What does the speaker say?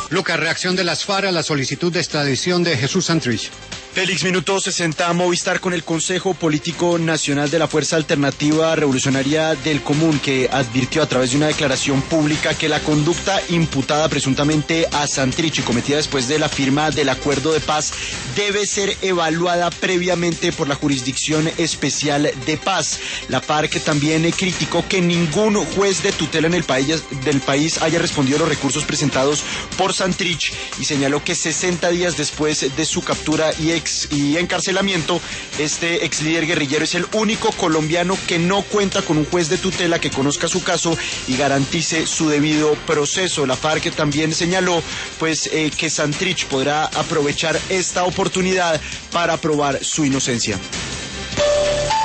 Lucas, reacción de las FARC a la solicitud de extradición de Jesús Santrich. Félix, minuto 60, Movistar con el Consejo Político Nacional de la Fuerza Alternativa Revolucionaria del Común, que advirtió a través de una declaración pública que la conducta imputada presuntamente a Santrich y cometida después de la firma del acuerdo de paz debe ser evaluada previamente por la Jurisdicción Especial de Paz. La FARC también criticó que ningún juez de tutela en el país haya respondido a los recursos presentados por Santrich y señaló que 60 días después de su captura y encarcelamiento, este ex líder guerrillero es el único colombiano que no cuenta con un juez de tutela que conozca su caso y garantice su debido proceso. La FARC también señaló que Santrich podrá aprovechar esta oportunidad para probar su inocencia.